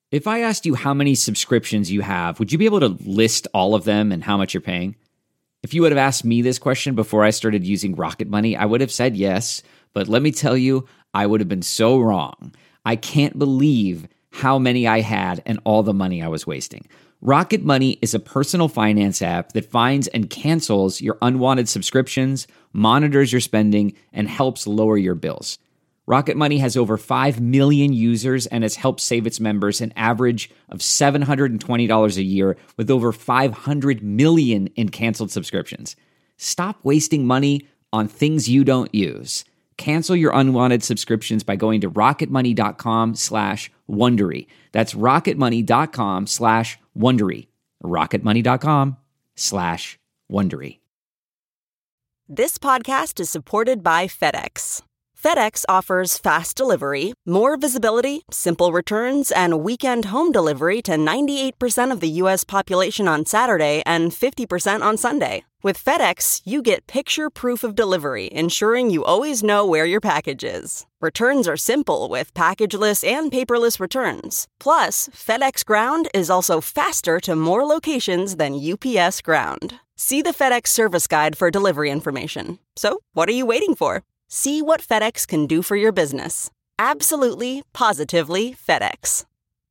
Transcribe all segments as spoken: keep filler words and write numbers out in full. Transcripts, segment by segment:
If I asked you how many subscriptions you have, would you be able to list all of them and how much you're paying? If you would have asked me this question before I started using Rocket Money, I would have said yes, but let me tell you, I would have been so wrong. I can't believe how many I had and all the money I was wasting. Rocket Money is a personal finance app that finds and cancels your unwanted subscriptions, monitors your spending, and helps lower your bills. Rocket Money has over five million users and has helped save its members an average of seven hundred twenty dollars a year with over five hundred million in canceled subscriptions. Stop wasting money on things you don't use. Cancel your unwanted subscriptions by going to rocketmoney.com slash Wondery. That's rocketmoney.com slash Wondery. rocketmoney.com slash Wondery. This podcast is supported by FedEx. FedEx offers fast delivery, more visibility, simple returns, and weekend home delivery to ninety-eight percent of the U S population on Saturday and fifty percent on Sunday. With FedEx, you get picture proof of delivery, ensuring you always know where your package is. Returns are simple with packageless and paperless returns. Plus, FedEx Ground is also faster to more locations than U P S Ground. See the FedEx service guide for delivery information. So, what are you waiting for? See what FedEx can do for your business. Absolutely, positively FedEx.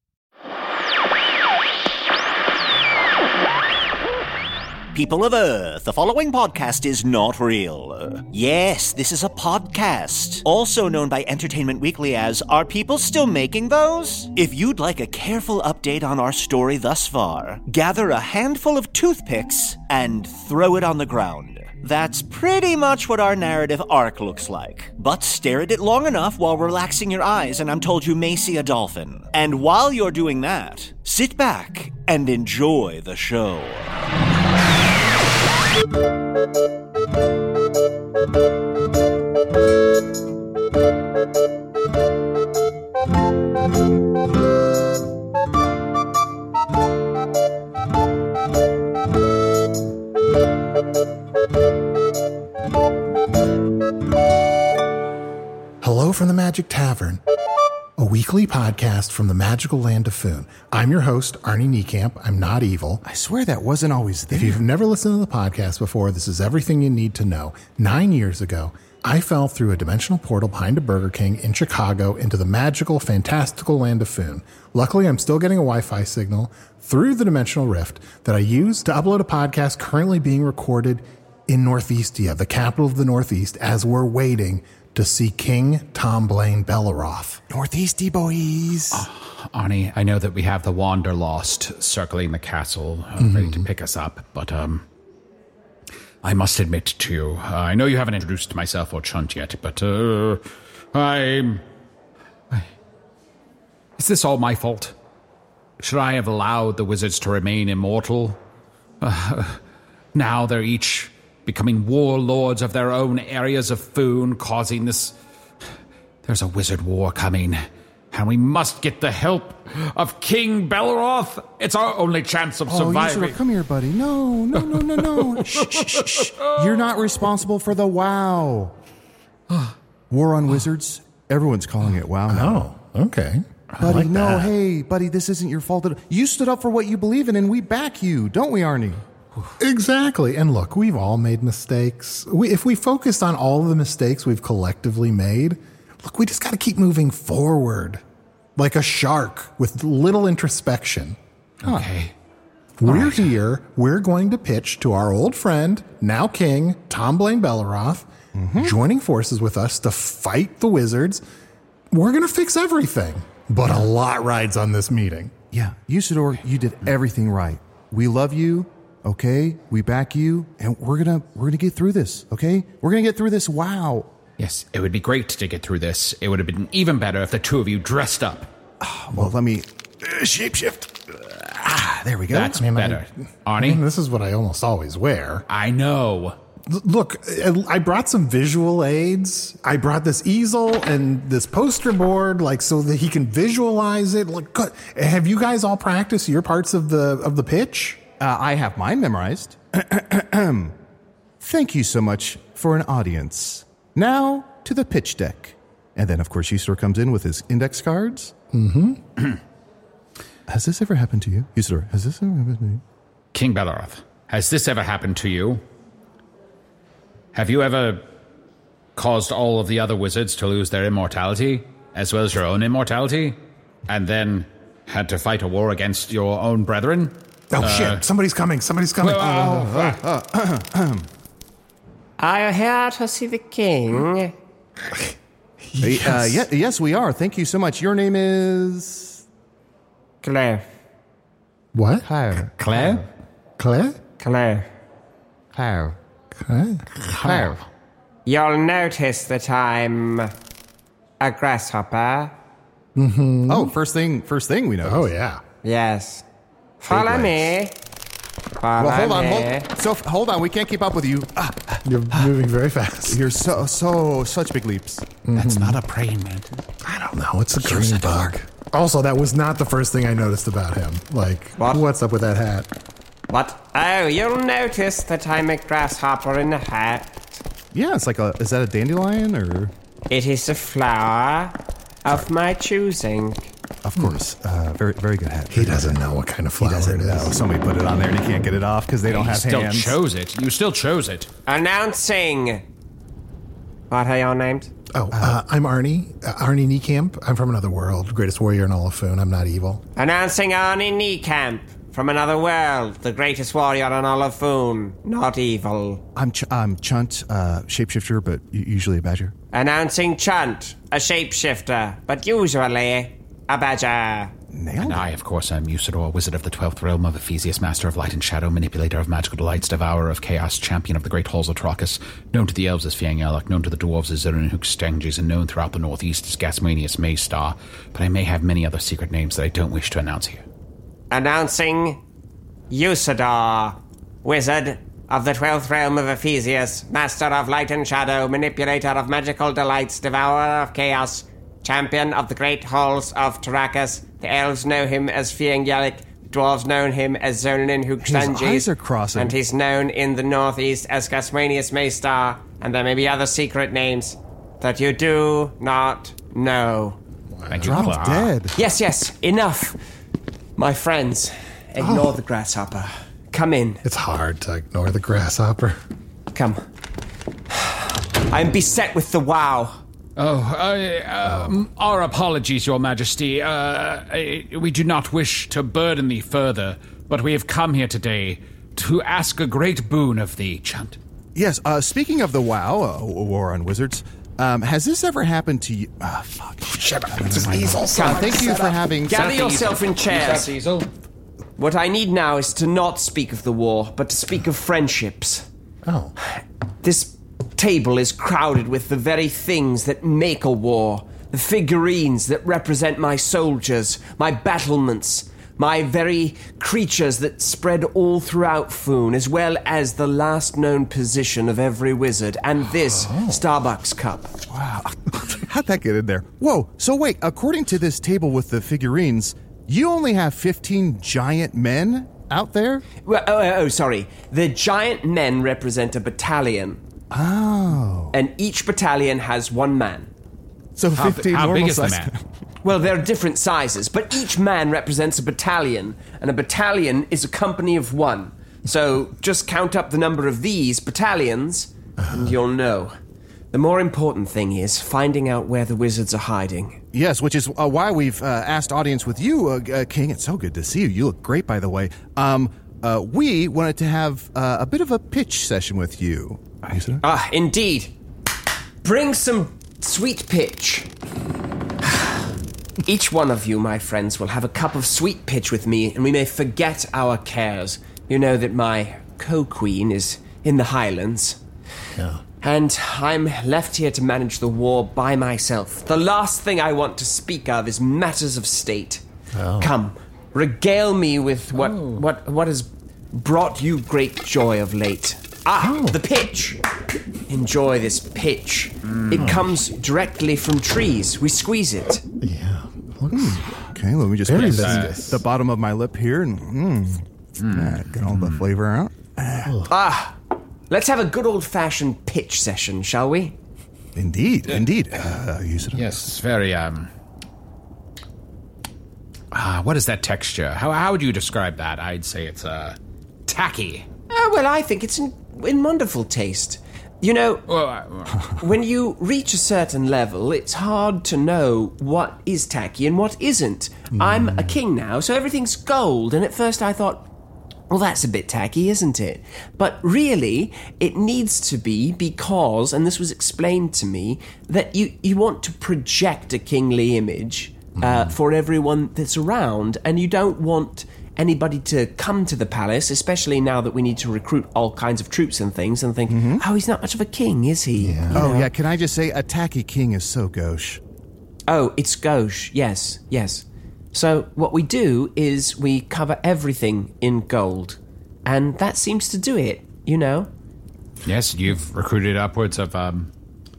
People of Earth, the following podcast is not real. Yes, this is a podcast, also known by Entertainment Weekly as Are People Still Making Those? If you'd like a careful update on our story thus far, gather a handful of toothpicks and throw it on the ground. That's pretty much what our narrative arc looks like. But stare at it long enough while relaxing your eyes and I'm told you may see a dolphin. And while you're doing that, sit back and enjoy the show. Hello from the Magic Tavern, a weekly podcast from the magical land of Foon. I'm your host, Arnie Niekamp. I'm not evil. I swear that wasn't always there. If you've never listened to the podcast before, this is everything you need to know. Nine years ago, I fell through a dimensional portal behind a Burger King in Chicago into the magical, fantastical land of Foon. Luckily, I'm still getting a Wi-Fi signal through the dimensional rift that I use to upload a podcast currently being recorded in Northeastia, the capital of the Northeast, as we're waiting to see King Tom Blaine Belleroth. Northeasty boys. Uh, Arnie, I know that we have the Wanderlost circling the castle, uh, mm-hmm. ready to pick us up, but um, I must admit to you, uh, I know you haven't introduced myself or Chunt yet, but uh, I'm... I, is this all my fault? Should I have allowed the wizards to remain immortal? Uh, now they're each becoming warlords of their own areas of Foon, causing this... There's a wizard war coming, and we must get the help of King Belleroth. It's our only chance of oh, surviving. Yusura, come here, buddy. No, no, no, no, no. shh, shh, shh, shh. You're not responsible for the WoW. War on Wizards. Everyone's calling it WoW now. Oh, okay. Buddy, like no, that. hey, buddy, this isn't your fault. You stood up for what you believe in, and we back you, don't we, Arnie? Exactly. And look, we've all made mistakes. We, if we focused on all of the mistakes we've collectively made, look, we just got to keep moving forward like a shark with little introspection. Okay. We're right. here. We're going to pitch to our old friend, now King, Tom Blaine Belleroth, mm-hmm. joining forces with us to fight the wizards. We're going to fix everything. But a lot rides on this meeting. Yeah. Usador, you did everything right. We love you. Okay, we back you, and we're gonna we're gonna get through this. Okay, we're gonna get through this. Wow. Yes, it would be great to get through this. It would have been even better if the two of you dressed up. Oh, well, let me uh, shapeshift. Ah, there we go. That's I mean, better, I, Arnie. I mean, this is what I almost always wear. I know. L- look, I brought some visual aids. I brought this easel and this poster board, like so that he can visualize it. Like, good. Have you guys all practiced your parts of the of the pitch? Uh, I have mine memorized. Thank you so much for an audience. Now to the pitch deck. And then, of course, Usador comes in with his index cards. Mm-hmm. has this ever happened to you? Usador, has this ever happened to you? King Belleroth, has this ever happened to you? Have you ever caused all of the other wizards to lose their immortality, as well as your own immortality, and then had to fight a war against your own brethren? Oh, uh, shit. Somebody's coming. Somebody's coming. Well, uh, uh, uh, Are you here to see the king? Yes. Uh, yeah, yes, we are. Thank you so much. Your name is... Claire. What? Claire. Claire? Claire? Claire. Claire. Claire? Claire. You'll notice that I'm a grasshopper. Mm-hmm. Oh, first thing, first thing we know. Oh, yeah. Yes. Follow me. Follow Well, hold on, me. hold, so hold on. We can't keep up with you. Ah, You're moving very fast. you're so, so, such big leaps. That's not a praying mantis. I don't know. It's a green bug. Also, that was not the first thing I noticed about him. Like, What? what's up with that hat? What? Oh, you'll notice that I'm a grasshopper in a hat. Yeah, it's like a. Is that a dandelion or? It is a flower of my choosing. Of course, uh, very, very good hat. He doesn't know what kind of flower doesn't it know. is. Somebody put it on there and he can't get it off because they don't You have still hands. chose it. You still chose it. Announcing. What are your names? Oh, uh, I'm Arnie. Uh, Arnie Niekamp. I'm from another world. Greatest warrior in all of Foon. I'm not evil. Announcing Arnie Niekamp from another world, the greatest warrior in all of Foon, not evil. I'm Ch- I'm Chunt, uh, shapeshifter, but u- usually a badger. Announcing Chunt, a shapeshifter, but usually a badger. Nailed And it. I, of course, am Usador, wizard of the twelfth realm of Ephesius, master of light and shadow, manipulator of magical delights, devourer of chaos, champion of the great halls of Trachis, known to the elves as Fiangyalak, known to the dwarves as Zirin Stanges, and known throughout the northeast as Gasmanius Maystar, but I may have many other secret names that I don't wish to announce here. Announcing Usador, wizard of the twelfth realm of Ephesius, master of light and shadow, manipulator of magical delights, devourer of chaos, champion of the great halls of Trachis. The elves know him as Fiangyalak, the dwarves know him as Zonin Hookstanges. eyes are crossing. And he's known in the northeast as Gasmanius Maystar, and there may be other secret names that you do not know. Thank you, Dropped Clara. dead. Yes, yes, enough. My friends, ignore Oh. the grasshopper. Come in. It's hard to ignore the grasshopper. Come. I am beset with the wow. Oh, uh, um, our apologies, Your Majesty. Uh, uh, we do not wish to burden thee further, but we have come here today to ask a great boon of thee, Chunt. Yes. Uh, speaking of the WoW, uh, War on Wizards, um, has this ever happened to you? Ah, fuck. Shut up. It's an easel. Uh, thank you for having. Gather yourself in chairs. Diesel. What I need now is to not speak of the war, but to speak of friendships. Oh. This table is crowded with the very things that make a war. The figurines that represent my soldiers, my battlements, my very creatures that spread all throughout Foon, as well as the last known position of every wizard, and this Starbucks cup. Wow. How'd that get in there? Whoa. So wait, according to this table with the figurines, you only have fifteen giant men out there? Well, oh, oh, oh, sorry. The giant men represent a battalion. Oh. And each battalion has one man. So How, fifteen how normal big is the size- man? Well, they're different sizes, but each man represents a battalion, and a battalion is a company of one. So just count up the number of these battalions, and you'll know. The more important thing is finding out where the wizards are hiding. Yes, which is uh, why we've uh, asked audience with you, uh, uh, King. It's so good to see you. You look great, by the way. Um, uh, we wanted to have uh, a bit of a pitch session with you. Ah, indeed. Bring some sweet pitch. Each one of you, my friends, will have a cup of sweet pitch with me, and we may forget our cares. You know that my co-queen is in the Highlands. Yeah. And I'm left here to manage the war by myself. The last thing I want to speak of is matters of state. Oh. Come, regale me with what, what, what has brought you great joy of late. Ah, Oh. the pitch. Enjoy this pitch. It comes directly from trees. We squeeze it. Yeah. Looks Okay, let me just very put this viscous. the bottom of my lip here and mm, mm. get all the flavor out. Ah, let's have a good old-fashioned pitch session, shall we? Indeed, indeed. Uh, use it. Yes, very, um... Uh, what is that texture? How how would you describe that? I'd say it's uh, tacky. Oh, well, I think it's in, in wonderful taste. You know, Well, uh, when you reach a certain level, it's hard to know what is tacky and what isn't. Mm. I'm a king now, so everything's gold, and at first I thought, well, that's a bit tacky, isn't it? But really, it needs to be because, and this was explained to me, that you, you want to project a kingly image uh, mm. for everyone that's around, and you don't want anybody to come to the palace, especially now that we need to recruit all kinds of troops and things, and think, mm-hmm. oh, he's not much of a king, is he? Yeah. You know? Oh, yeah, can I just say, a tacky king is so gauche. Oh, it's gauche, yes, yes. So what we do is we cover everything in gold, and that seems to do it, you know? yes, you've recruited upwards of um,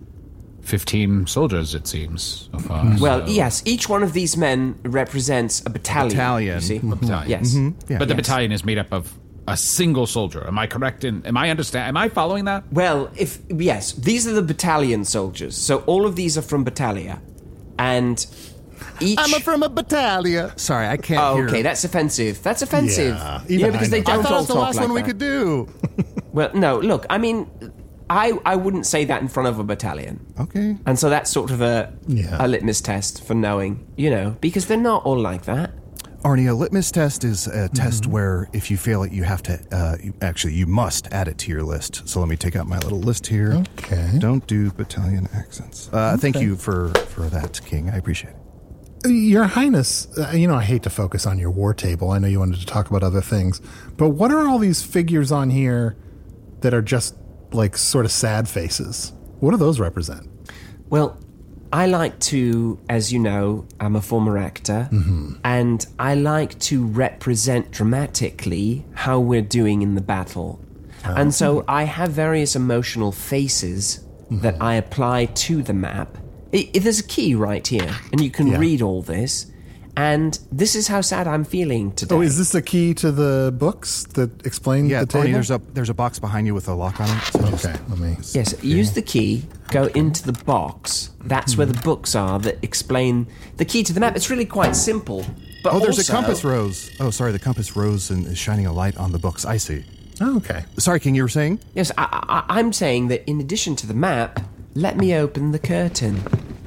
fifteen soldiers, it seems, so far. Well, so. yes, each one of these men represents a battalion. Battalion. You see? A battalion. Yes. Mm-hmm. Yeah. But the Yes. battalion is made up of a single soldier. Am I correct in, am I understand, am I following that? Well, if yes, these are the battalion soldiers. So all of these are from Battalia, and each. I'm a from a battalion. Sorry, I can't Oh, hear. okay, that's offensive. That's offensive. Yeah, you even know, because I they know. don't I thought it all was the talk last like one we that. could do. Well, no, look, I mean, I I wouldn't say that in front of a battalion. Okay. And so that's sort of a Yeah. a litmus test for knowing, you know, because they're not all like that. Arnie, a litmus test is a test where if you fail it, you have to, uh, you, actually, you must add it to your list. So let me take out my little list here. Okay. Don't do battalion accents. Uh, Thank you for, for that, King. I appreciate it. Your Highness, uh, you know, I hate to focus on your war table. I know you wanted to talk about other things. But what are all these figures on here that are just like sort of sad faces? What do those represent? Well, I like to, as you know, I'm a former actor, Mm-hmm. and I like to represent dramatically how we're doing in the battle. And so I have various emotional faces that I apply to the map. I, I- there's a key right here, and you can Yeah. read all this. And this is how sad I'm feeling today. Oh, is this the key to the books that explain Yeah, the table? Arnie, there's a, there's a box behind you with a lock on it. So just- Okay, let me... Yes, use the key, go into the box. That's where the books are that explain the key to the map. It's really quite simple. But Oh, there's also, a compass rose. Oh, sorry, the compass rose and is shining a light on the books. I see. Oh, okay. Sorry, King, you were saying? Yes, I, I, I'm saying that in addition to the map, let me open the curtain.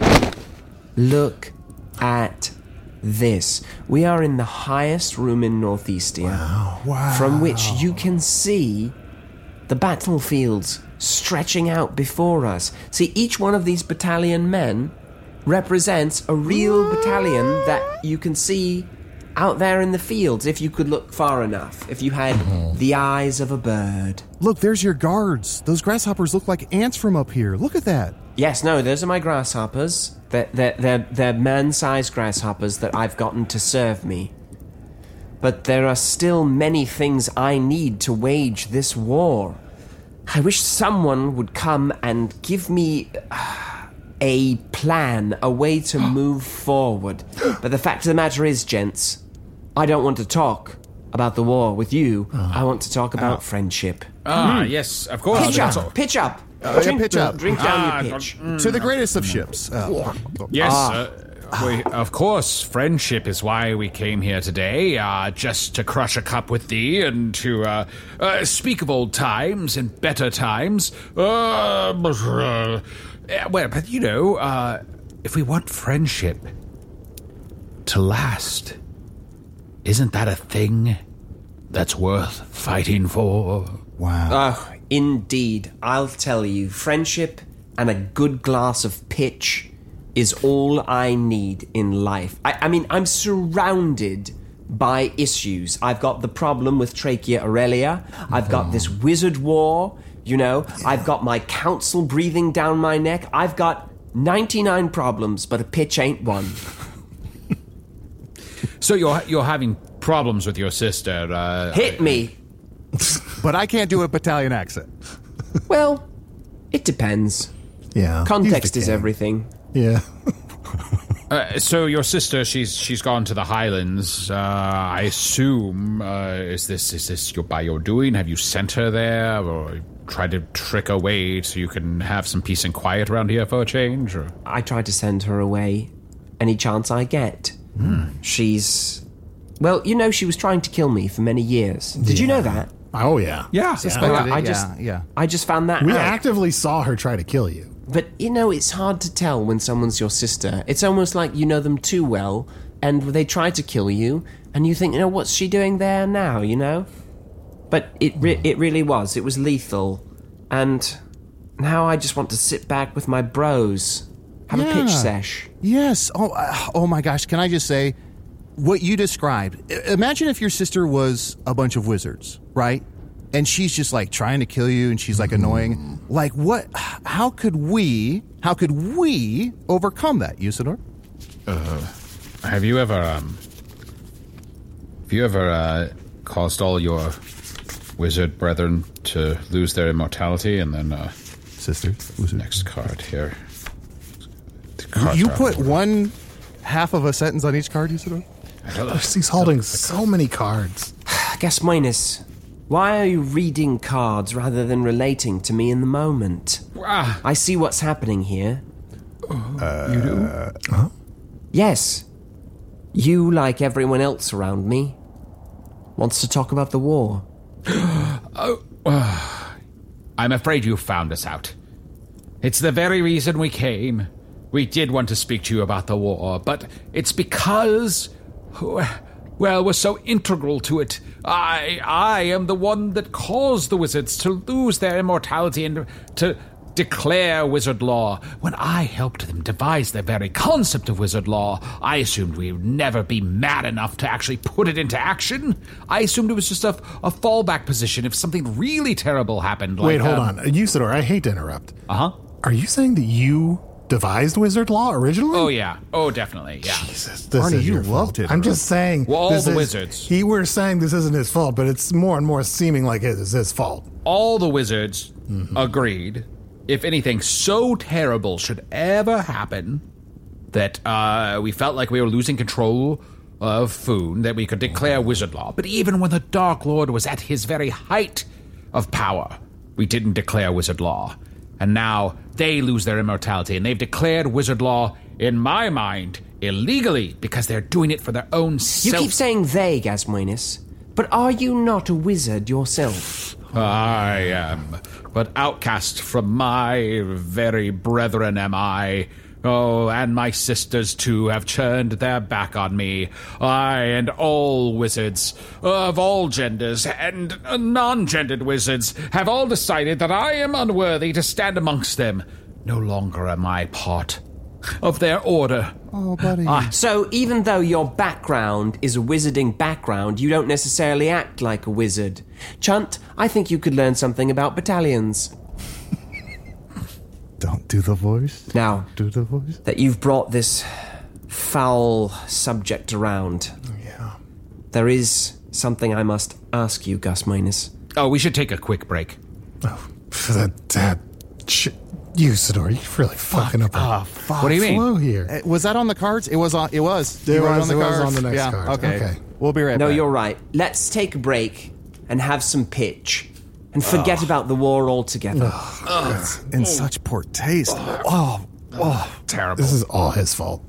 Look at this. We are in the highest room in Northeastia. Wow. Wow. From which you can see the battlefields stretching out before us. See, each one of these battalion men represents a real battalion that you can see out there in the fields if you could look far enough, if you had the eyes of a bird. Look, there's your guards. Those grasshoppers look like ants from up here. Look at that. Yes, no, those are my grasshoppers. They're, they're, they're, they're man-sized grasshoppers that I've gotten to serve me. But there are still many things I need to wage this war. I wish someone would come and give me uh, a plan, a way to move forward. But the fact of the matter is, gents, I don't want to talk about the war with you. I want to talk about friendship. Ah, yes, of course. Pitch that's up, all. pitch up. yeah, drink, pitch up. Drink down Ah, your pitch. To the greatest of ships. Uh, Yes, uh, we, of course, friendship is why we came here today, uh, just to crush a cup with thee and to uh, uh, speak of old times and better times. Uh, but, uh, well, but you know, uh, if we want friendship to last, isn't that a thing that's worth fighting for? wow. Oh, indeed. I'll tell you, friendship and a good glass of pitch is all I need in life. I, I mean, I'm surrounded by issues. I've got the problem with Trachea Aurelia. I've got this wizard war, you know. I've got my council breathing down my neck. I've got ninety-nine problems, but a pitch ain't one. So you're you're having problems with your sister? Uh, Hit me. But I can't do a battalion accent. Well, it depends. Yeah. Context he's the is king. everything. Yeah. Uh, so your sister, she's she's gone to the Highlands. Uh, I assume. Uh, is this is this your by your doing? Have you sent her there, or tried to trick her away so you can have some peace and quiet around here for a change? Or I try to send her away any chance I get. Mm. She's... Well, you know, she was trying to kill me for many years. Did Yeah. you know that? Oh, yeah. Yeah, suspected Well, it. I yeah, just, yeah. I just found that We out. actively saw her try to kill you. But, you know, it's hard to tell when someone's your sister. It's almost like you know them too well, and they try to kill you, and you think, you know, what's she doing there now, you know? But it re- it really was. It was lethal. And now I just want to sit back with my bros, have a pitch Yeah. sesh. Yes. Oh, uh, oh my gosh. Can I just say, what you described, I- imagine if your sister was a bunch of wizards, right? And she's just like trying to kill you and she's like annoying. Like what, how could we, how could we overcome that, Usador? Have you ever, um... Have you ever, uh, caused all your wizard brethren to lose their immortality and then, uh... Sister? Wizard. Next card here. The cards You are- put one half of a sentence on each card, Usador? I don't know. He's holding so many cards. Gasminus, why are you reading cards rather than relating to me in the moment? Ah, I see what's happening here. you do? Yes. You, like everyone else around me, wants to talk about the war. I'm afraid you found us out. It's the very reason we came. We did want to speak to you about the war, but it's because, well, we're so integral to it. I, I am the one that caused the wizards to lose their immortality and to declare wizard law. When I helped them devise the very concept of wizard law, I assumed we would never be mad enough to actually put it into action. I assumed it was just a, a fallback position if something really terrible happened. Like, Wait, hold um, on. Usador, I hate to interrupt. Uh-huh. Are you saying that you devised wizard law originally? Oh, yeah. Oh, definitely, yeah. Jesus, this Arnie, is you your loved fault. it, I'm bro. just saying. Well, all this the is- wizards. He were saying this isn't his fault, but it's more and more seeming like it is his fault. All the wizards agreed if anything so terrible should ever happen that uh, we felt like we were losing control of Foon, that we could declare wizard law. But even when the Dark Lord was at his very height of power, we didn't declare wizard law. And now they lose their immortality, and they've declared wizard law, in my mind, illegally, because they're doing it for their own You self. keep saying they, Gasminus, but are you not a wizard yourself? I am, but outcast from my very brethren am I. Oh, and my sisters too have turned their back on me. I and all wizards, of all genders, and non-gendered wizards, have all decided that I am unworthy to stand amongst them. No longer am I part of their order. Oh, buddy. Ah, So even though your background is a wizarding background, you don't necessarily act like a wizard. Chunt, I think you could learn something about battalions. Don't do the voice. Now, Do the voice. that you've brought this foul subject around, Yeah. there is something I must ask you, Gasminus. oh, we should take a quick break. Oh, that, that shit. Usador, you're really fucking up Ah, a fuck. What do you mean? flow here. Uh, Was that on the cards? It was on. It was. It You wrote was- on the it was cards? on the next yeah, card. Okay. Okay. We'll be right No, back. you're right. Let's take a break and have some pitch and forget about the war altogether. in such poor taste. Oh, oh. Terrible. This is all his fault.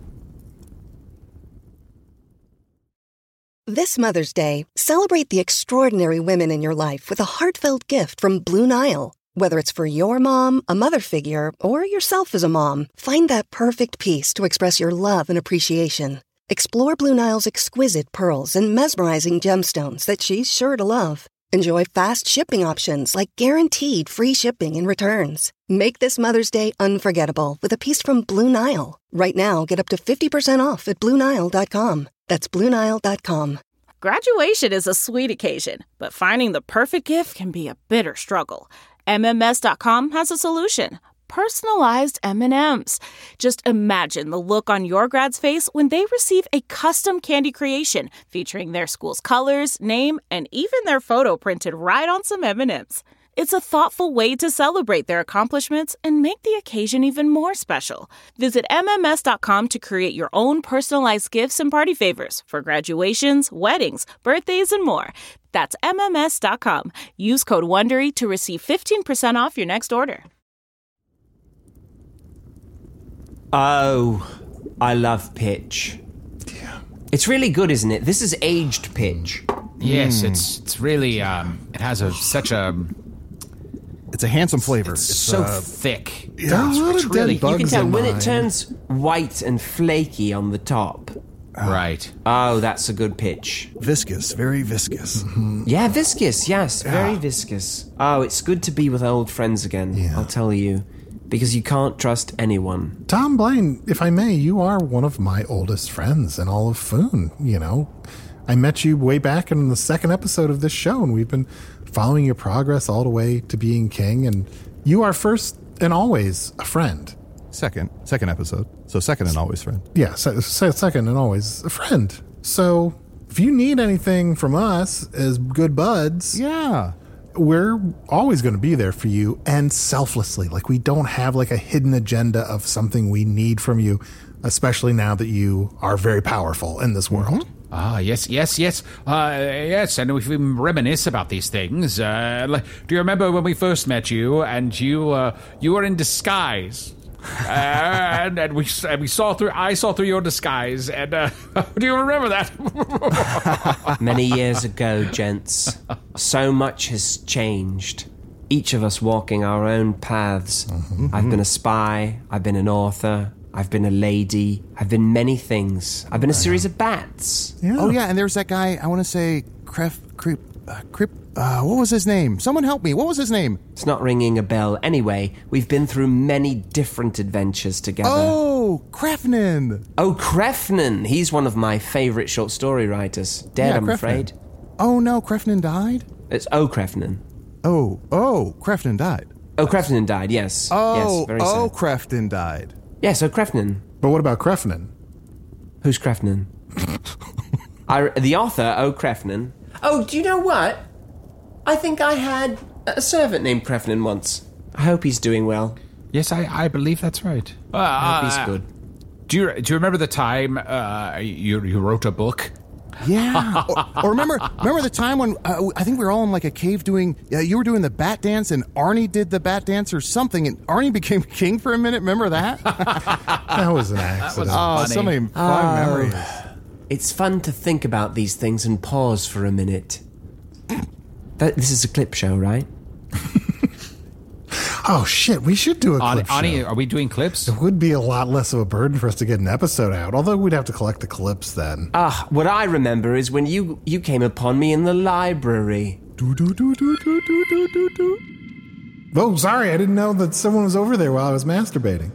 This Mother's Day, celebrate the extraordinary women in your life with a heartfelt gift from Blue Nile. Whether it's for your mom, a mother figure, or yourself as a mom, find that perfect piece to express your love and appreciation. Explore Blue Nile's exquisite pearls and mesmerizing gemstones that she's sure to love. Enjoy fast shipping options like guaranteed free shipping and returns. Make this Mother's Day unforgettable with a piece from Blue Nile. Right now, get up to fifty percent off at Blue Nile dot com. That's Blue Nile dot com. Graduation is a sweet occasion, but finding the perfect gift can be a bitter struggle. M M S dot com has a solution. Personalized M and M's. Just imagine the look on your grad's face when they receive a custom candy creation featuring their school's colors, name, and even their photo printed right on some M and M's. It's a thoughtful way to celebrate their accomplishments and make the occasion even more special. Visit M M S dot com to create your own personalized gifts and party favors for graduations, weddings, birthdays, and more. That's M M S dot com. Use code WONDERY to receive fifteen percent off your next order. Oh, I love pitch. It's really good, isn't it? This is aged pitch. Yes, Mm. it's it's really um, it has a such a It's a handsome flavor. it's, It's, so uh, thick. Yeah, It's a lot of dead really- You can bugs tell in when mine. it turns white and flaky on the top. Right. Oh, that's a good pitch. viscous, very viscous. Yeah, viscous, yes, very viscous. Oh, it's good to be with old friends again, Yeah. I'll tell you. Because you can't trust anyone. Tom Blaine, if I may, you are one of my oldest friends in all of Foon, you know. I met you way back in the second episode of this show, and we've been following your progress all the way to being king, and you are first and always a friend. Second, second episode. So second and always friend. Yeah, se- se- second and always a friend. So if you need anything from us as good buds, Yeah. we're always going to be there for you, and selflessly. Like, we don't have like a hidden agenda of something we need from you, especially now that you are very powerful in this world. Ah, yes, yes, yes. Uh, yes, and if we reminisce about these things, uh, like, do you remember when we first met you and you uh, you were in disguise? uh, and, and we and we saw through I saw through your disguise, and uh, do you remember that? Many years ago, gents, so much has changed. Each of us walking our own paths. I've been a spy, I've been an author, I've been a lady, I've been many things. I've been a series of bats. Yeah. Oh, yeah, and there's that guy, I want to say, Cref, Creep, uh, Crip, uh, what was his name? Someone help me. What was his name? It's not ringing a bell. Anyway, we've been through many different adventures together. Oh, Krefnin. Oh, Krefnin. He's one of my favourite short story writers. Dead, Yeah, I'm Krefnin. afraid. Oh, no, Krefnin died? It's O. Krefnin. Oh, oh, Krefnin died. Oh, Krefnin died, yes. Oh, yes, very oh, sad. Krefnin died. Yes, O. Krefnin. But what about Krefnin? Who's Krefnin? I, the author, O. Krefnin. Oh, do you know what? I think I had a servant named Krefnin once. I hope he's doing well. Yes, I, I believe that's right. Uh, I hope he's uh, good. Do you do you remember the time uh, you you wrote a book? Yeah. or, or remember remember the time when uh, I think we were all in like a cave doing, uh, you were doing the bat dance and Arnie did the bat dance or something and Arnie became king for a minute. Remember that? That was an accident. Oh, funny. so many fun Oh. memories. It's fun to think about these things and pause for a minute. That, this is a clip show, right? Oh, shit, we should do a Ani, clip Ani, show. are we doing clips? It would be a lot less of a burden for us to get an episode out, although we'd have to collect the clips then. Ah, what I remember is when you, you came upon me in the library. Do, do, do, do, do, do, do, do, do. Oh, sorry, I didn't know that someone was over there while I was masturbating.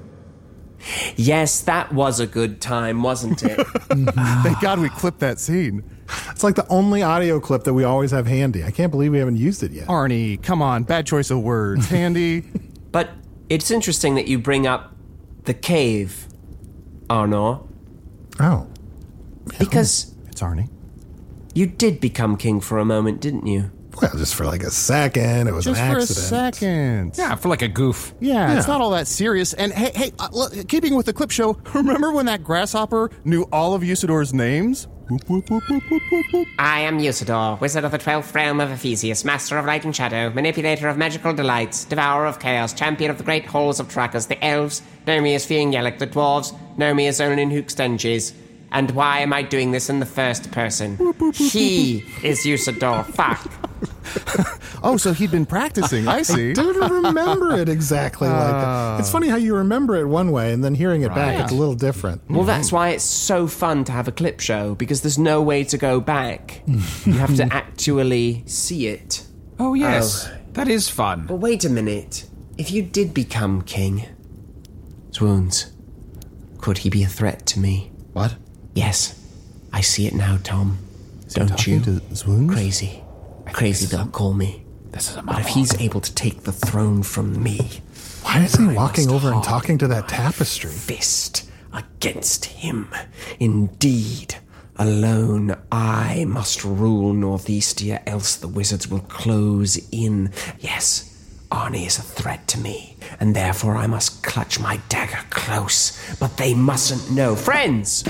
Yes, that was a good time, wasn't it? Thank God we clipped that scene. It's like the only audio clip that we always have handy. I can't believe we haven't used it yet. Arnie, come on, bad choice of words. Handy. But it's interesting that you bring up the cave, Arnor, Oh. because It's Arnie. you did become king for a moment, didn't you? Well, just for like a second. It was Just an for a accident. second. Yeah, for like a goof. Yeah, it's Yeah. not all that serious. And hey, hey, uh, look, keeping with the clip show, remember when that grasshopper knew all of Usador's names? Whoop, whoop, whoop, whoop, whoop, whoop, whoop. I am Usador, wizard of the twelfth realm of Ephesius, master of light and shadow, manipulator of magical delights, devourer of chaos, champion of the great halls of Trackers. The elves know me as Fiangyelek, the dwarves know me as Onan Hookstenges. And why am I doing this in the first person? He is Usador. Fuck. Oh, so he'd been practicing. I see. I don't remember it exactly like that. It's funny how you remember it one way and then hearing it back, Right. it's a little different. Well, that's why it's so fun to have a clip show, because there's no way to go back. You have to actually see it. Oh, yes. That is fun. But wait a minute. If you did become king, Swoons, could he be a threat to me? What? Yes, I see it now, Tom. Don't you? Talking to Swoons? Crazy. Crazy, they'll call me. This is a But if he's able to take the throne from me, Why is he walking over and talking to that tapestry? fist against him. Indeed, alone I must rule Northeastia, else the wizards will close in. Yes, Arnie is a threat to me, and therefore I must clutch my dagger close. But they mustn't know. Friends!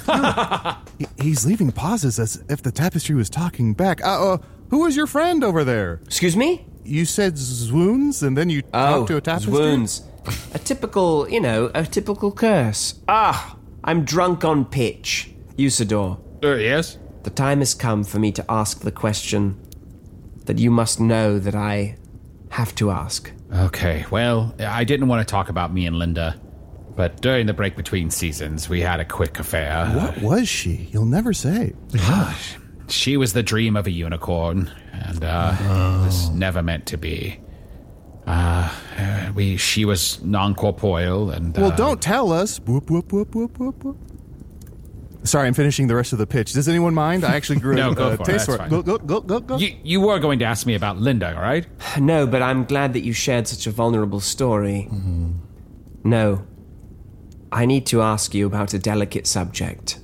He- He's leaving pauses as if the tapestry was talking back. Uh, uh, who was your friend over there? Excuse me? You said swoons, and then you talked to a tapestry? Swoons. A typical, you know, a typical curse. Ah, I'm drunk on pitch. Usador, Uh, yes? The time has come for me to ask the question that you must know that I have to ask. Okay, well, I didn't want to talk about me and Linda, but during the break between seasons, we had a quick affair. What was she? You'll never say. She was the dream of a unicorn, and uh, oh. it was never meant to be. Uh, we, she was non-corporeal, and... Uh, well, don't tell us. Whoop, whoop, whoop, whoop, whoop, whoop. Sorry, I'm finishing the rest of the pitch. Does anyone mind? I actually grew no, a go uh, for taste it. for it. Go, go, go, go, go. You, you were going to ask me about Linda, right? No, but I'm glad that you shared such a vulnerable story. Mm-hmm. No. I need to ask you about a delicate subject.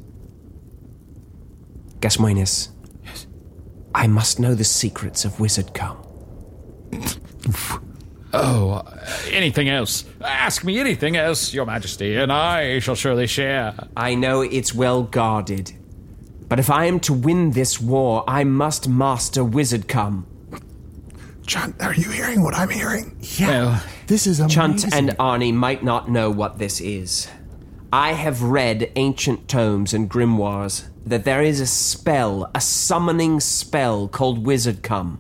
Gasmoenis. Yes. I must know the secrets of Wizardcom. Oh, uh, anything else? Ask me anything else, Your Majesty, and I shall surely share. I know it's well guarded, but if I am to win this war, I must master Wizardcom. John, are you hearing what I'm hearing? Yeah, Well, this is amazing. Chunt and Arnie might not know what this is. I have read ancient tomes and grimoires that there is a spell, a summoning spell called Wizardcom,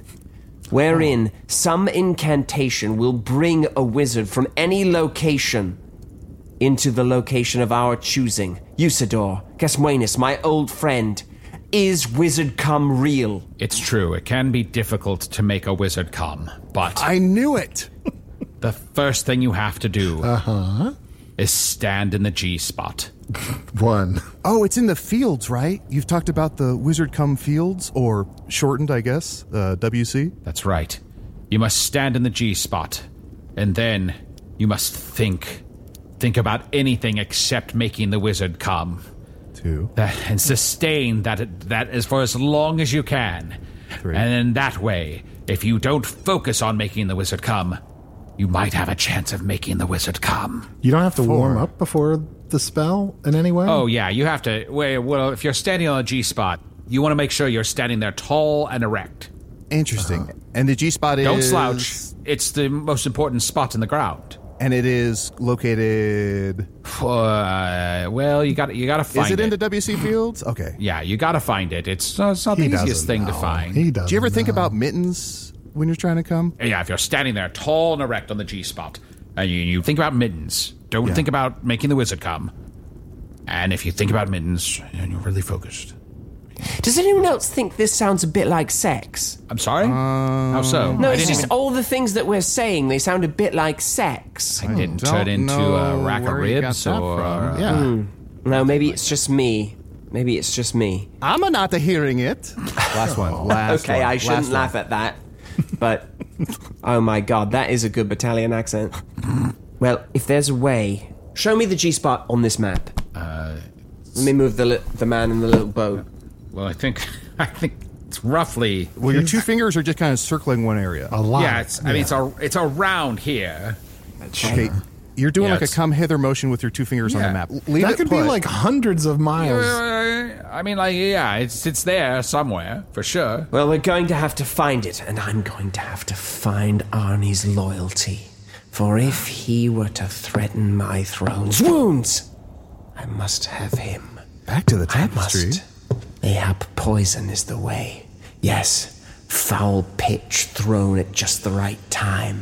wherein some incantation will bring a wizard from any location into the location of our choosing. Usador, Gasmoenis, my old friend, is Wizardcom real? It's true, it can be difficult to make a wizard come, but... I knew it! The first thing you have to do Uh-huh. is stand in the G-spot. One. Oh, it's in the fields, right? You've talked about the Wizardcom fields, or shortened, I guess, uh, W C? That's right. You must stand in the G-spot, and then you must think. Think about anything except making the wizard come. Two. That, and sustain that, that as for as long as you can. Three. And in that way, if you don't focus on making the wizard come, you might have a chance of making the wizard come. You don't have to Four. warm up before the spell in any way? Oh, yeah, you have to... Well, if you're standing on a G-spot, you want to make sure you're standing there tall and erect. Interesting. Uh-huh. And the G-spot is... Don't slouch. It's the most important spot in the ground. And it is located... Uh, well, you got you got to find it. Is it in the W C fields? Okay. Yeah, you got to find it. It's, uh, it's not He the easiest doesn't thing know. to find. He doesn't Do you ever think know. about mittens when you're trying to come? Yeah, if you're standing there tall and erect on the G-spot, and you, you think about mittens, don't Yeah. think about making the wizard come. And if you think about mittens, and you're really focused. Does anyone else think this sounds a bit like sex? I'm sorry? How so? No, I it's didn't just even- all the things that we're saying, they sound a bit like sex. I didn't Don't turn into a know rack of where you got ribs that or... from. uh, Yeah. No, maybe it's just me. Maybe it's just me. I'm a not the hearing it. Last one. Last Okay, one. I shouldn't Last laugh one. at that. But, oh my god, that is a good battalion accent. Well, if there's a way, show me the G-spot on this map. Uh, Let me move the li- the man in the little boat. well, I think I think it's roughly... Well, your two fingers are just kind of circling one area. A lot. Yeah, it's, I mean, it's, a, it's around here. Okay. You're doing Yeah, like a it's- come hither motion with your two fingers on Yeah. the map. Leave that it could put. be like hundreds of miles. Uh, I mean, like, yeah, it's it's there somewhere, for sure. Well, we're going to have to find it, and I'm going to have to find Arnie's loyalty. For if he were to threaten my throne's wounds, I must have him. Back to the I tapestry. must. Mayhap poison is the way. Yes, foul pitch thrown at just the right time.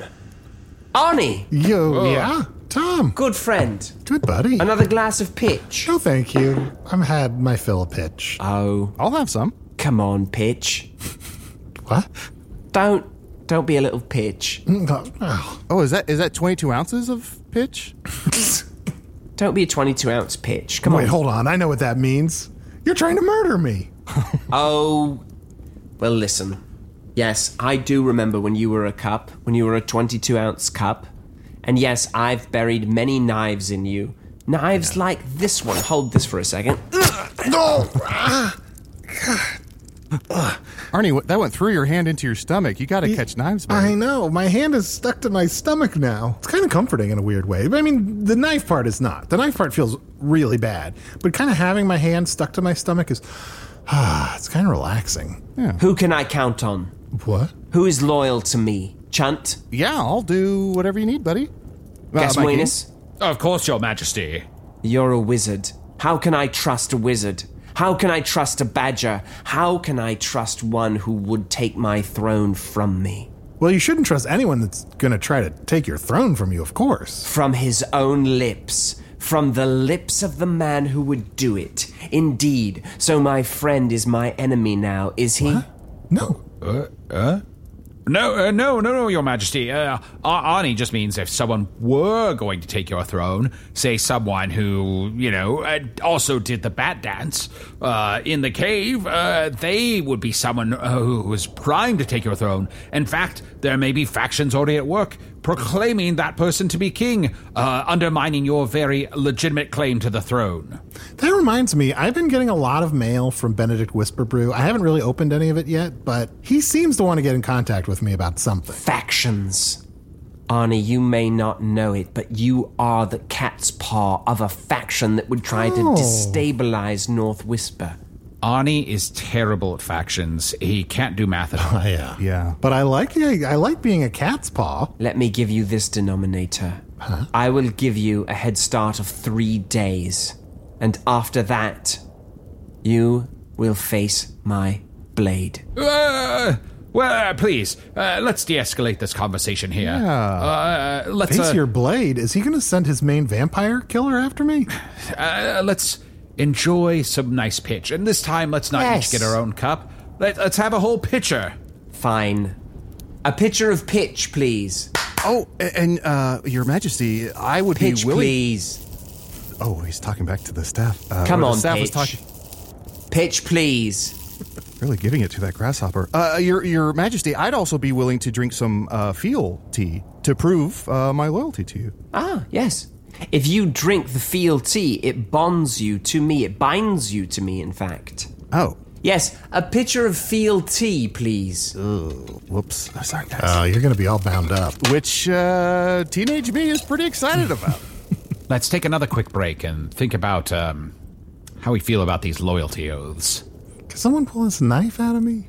Arnie! Yo, yeah. Tom. Good friend. Good buddy. Another glass of pitch. No, thank you. I've had my fill of pitch. Oh, I'll have some. come on, pitch. What? Don't, don't be a little pitch. No, oh. Oh, is that is that twenty-two ounces of pitch? Don't be a twenty-two ounce pitch. Come Wait, on. hold on. I know what that means. You're trying to murder me. Oh, well, listen. Yes, I do remember when you were a cup, when you were a twenty-two ounce cup. And yes, I've buried many knives in you. Knives like this one. Hold this for a second. No. Arnie, what- that went through your hand into your stomach. You got to catch knives, I buddy. know. My hand is stuck to my stomach now. It's kind of comforting in a weird way. But I mean, the knife part is not. The knife part feels really bad. But kind of having my hand stuck to my stomach is, ah, it's kind of relaxing. Who can I count on? What? Who is loyal to me? Chunt? Yeah, I'll do whatever you need, buddy. Uh, my king. Gasmoenis? Of course, Your Majesty. You're a wizard. How can I trust a wizard? How can I trust a badger? How can I trust one who would take my throne from me? Well, you shouldn't trust anyone that's going to try to take your throne from you, of course. From his own lips. From the lips of the man who would do it. Indeed. So my friend is my enemy now, is he? What? No. Uh, uh? No, uh, no, no, no, Your Majesty. Uh, Arnie just means if someone were going to take your throne, say someone who, you know, uh, also did the bat dance uh, in the cave, uh, they would be someone uh, who was primed to take your throne. In fact, there may be factions already at work proclaiming that person to be king, uh, undermining your very legitimate claim to the throne. That reminds me, I've been getting a lot of mail from Benedict Whisperbrew. I haven't really opened any of it yet, but he seems to want to get in contact with me about something. Factions. Arnie, you may not know it, but you are the cat's paw of a faction that would try Oh. to destabilize North Whisper. Arnie is terrible at factions. He can't do math at all. Oh, yeah. Yeah. But I like I like being a cat's paw. Let me give you this denominator. Huh? I will give you a head start of three days. And after that, you will face my blade. Uh, well, uh, please, uh, let's de-escalate this conversation here. Yeah. Uh, let's, Face uh, your blade. Is he going to send his main vampire killer after me? uh, let's enjoy some nice pitch. And this time, let's not Yes. each get our own cup. Let, let's have a whole pitcher. Fine. A pitcher of pitch, please. Oh, a- and uh, Your Majesty, I would Pitch, be willing. please. Oh, he's talking back to the staff. Uh, Come or the on, staff pitch. was talking. Pitch, please. Really giving it to that grasshopper. Uh, Your Your Majesty, I'd also be willing to drink some uh, feel tea to prove uh, my loyalty to you. Ah, yes. If you drink the feel tea, it bonds you to me. It binds you to me, in fact. Oh. Yes, a pitcher of feel tea, please. Ugh, whoops. Oh, sorry, guys. Oh, you're going to be all bound up. Which uh, teenage me is pretty excited about. Let's take another quick break and think about um, how we feel about these loyalty oaths. Can someone pull this knife out of me?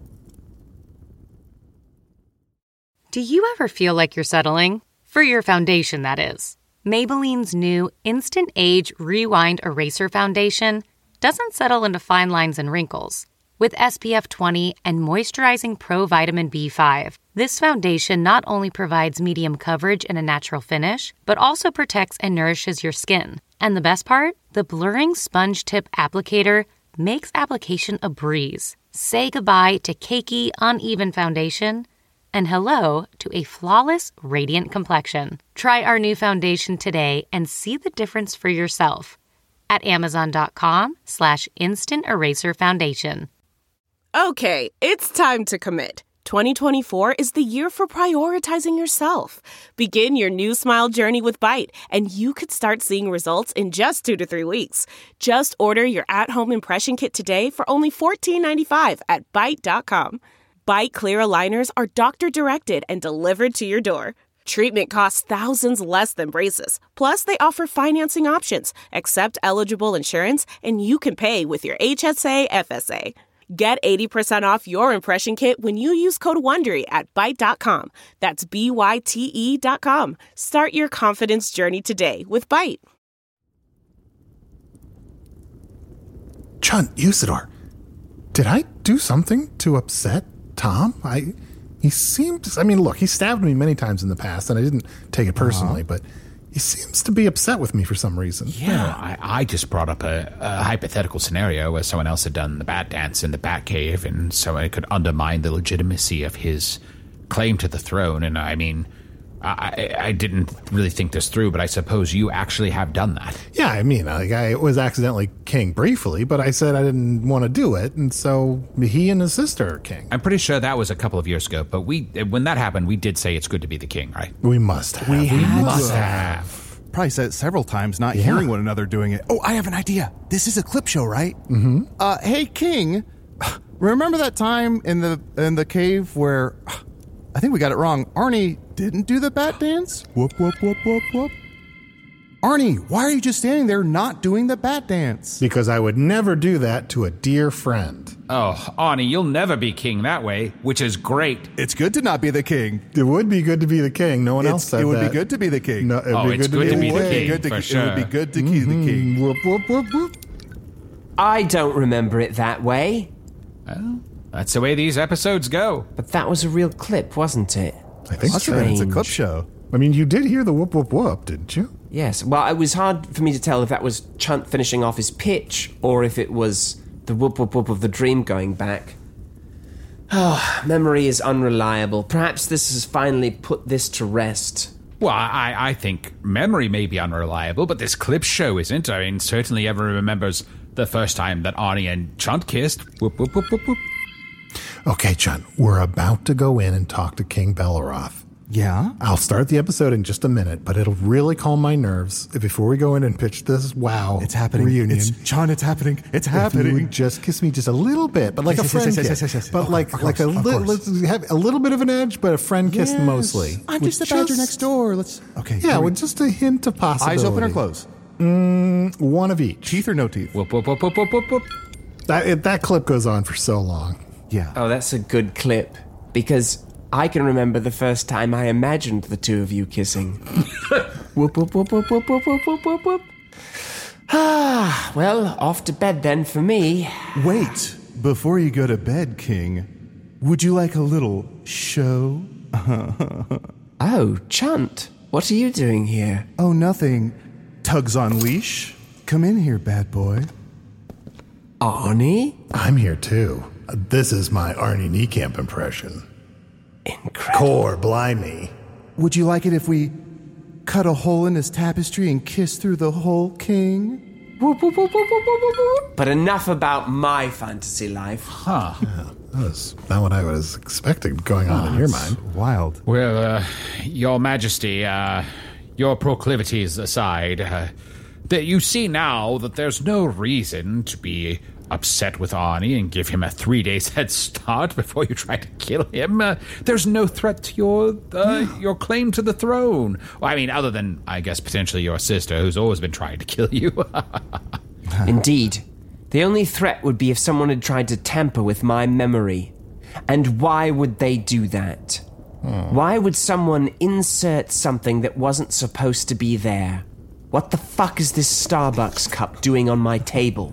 Do you ever feel like you're settling? For your foundation, that is. Maybelline's new Instant Age Rewind Eraser Foundation doesn't settle into fine lines and wrinkles. With S P F twenty and moisturizing Pro Vitamin B five, this foundation not only provides medium coverage and a natural finish, but also protects and nourishes your skin. And the best part? The blurring sponge tip applicator makes application a breeze. Say goodbye to cakey, uneven foundation and hello to a flawless, radiant complexion. Try our new foundation today and see the difference for yourself at amazon.com slash instant eraser foundation. Okay, it's time to commit. twenty twenty-four is the year for prioritizing yourself. Begin your new smile journey with Byte, and you could start seeing results in just two to three weeks. Just order your at-home impression kit today for only fourteen ninety-five at byte dot com. Byte clear aligners are doctor-directed and delivered to your door. Treatment costs thousands less than braces. Plus, they offer financing options, accept eligible insurance, and you can pay with your H S A F S A. Get eighty percent off your impression kit when you use code WONDERY at byte dot com. That's B Y T E dot com. Start your confidence journey today with Byte. Chunt, Usador, did I do something to upset Tom? I... He seems... I mean, look, he stabbed me many times in the past, and I didn't take it personally, uh-huh. but he seems to be upset with me for some reason. Yeah, I, I just brought up a, a hypothetical scenario where someone else had done the bat dance in the bat cave, and so it could undermine the legitimacy of his claim to the throne. And I mean, I, I didn't really think this through, but I suppose you actually have done that. Yeah, I mean, like, I was accidentally king briefly, but I said I didn't want to do it, and so he and his sister are king. I'm pretty sure that was a couple of years ago, but we, when that happened, we did say it's good to be the king, right? We must have. We, we had must to have. have. Probably said it several times, not Yeah. hearing one another doing it. Oh, I have an idea. This is a clip show, right? Mm-hmm. Uh, hey, King, remember that time in the in the cave where... I think we got it wrong. Arnie didn't do the bat dance? Whoop, whoop, whoop, whoop, whoop. Arnie, why are you just standing there not doing the bat dance? Because I would never do that to a dear friend. Oh, Arnie, you'll never be king that way, which is great. It's good to not be the king. It would be good to be the king. No one It's- else said it would that. be good to be the king. No, it'd Oh, be it's good, good to to be be the the king. king. Good to, for It sure. would be good to be the king. Whoop, whoop, whoop, whoop. I don't remember it that way. Well, that's the way these episodes go. But that was a real clip, wasn't it? I think so. It's a clip show. I mean, you did hear the whoop, whoop, whoop, didn't you? Yes. Well, it was hard for me to tell if that was Chunt finishing off his pitch or if it was the whoop, whoop, whoop of the dream going back. Oh, memory is unreliable. Perhaps this has finally put this to rest. Well, I, I think memory may be unreliable, but this clip show isn't. I mean, certainly everyone remembers the first time that Arnie and Chunt kissed. Whoop, whoop, whoop, whoop, whoop. Okay, Chunt, we're about to go in and talk to King Belleroth. Yeah? I'll start the episode in just a minute, but it'll really calm my nerves before we go in and pitch this wow It's happening. reunion. It's, John, it's happening. It's If happening. you would just kiss me just a little bit, but like Yes, a friend yes, yes, kiss. yes, yes, yes. But Of like course, like a, of li- course. let's have a little bit of an edge, but a friend kiss Yes. mostly. I'm With just the badger next door. Let's. Okay. Yeah, here we- with just a hint of possibility. Eyes open or closed? Mm, one of each. Teeth or no teeth? Whoop, whoop, whoop, whoop, whoop, whoop, whoop. That it, that clip goes on for so long. Yeah. Oh, that's a good clip. Because I can remember the first time I imagined the two of you kissing. Whoop, whoop, whoop, whoop, whoop, whoop, whoop, whoop, whoop, whoop. Ah, well, off to bed then for me. Wait, before you go to bed, King, would you like a little show? Oh, Chunt, what are you doing here? Oh, nothing. Tugs on leash. Come in here, bad boy. Arnie? I'm here too. This is my Arnie Niekamp impression. Incredible. Core, blimey. Would you like it if we cut a hole in his tapestry and kiss through the hole, King? Whoop, whoop, whoop, whoop, whoop, whoop, whoop. But enough about my fantasy life. Huh. Yeah, that was not what I was expecting going on in your mind. Wild. Well, uh, Your Majesty, uh, your proclivities aside, uh, that you see now that there's no reason to be upset with Arnie and give him a three days head start before you try to kill him. Uh, there's no threat to your uh, your claim to the throne. Well, I mean, other than, I guess, potentially your sister, who's always been trying to kill you. Indeed. The only threat would be if someone had tried to tamper with my memory. And why would they do that? Hmm. Why would someone insert something that wasn't supposed to be there? What the fuck is this Starbucks cup doing on my table?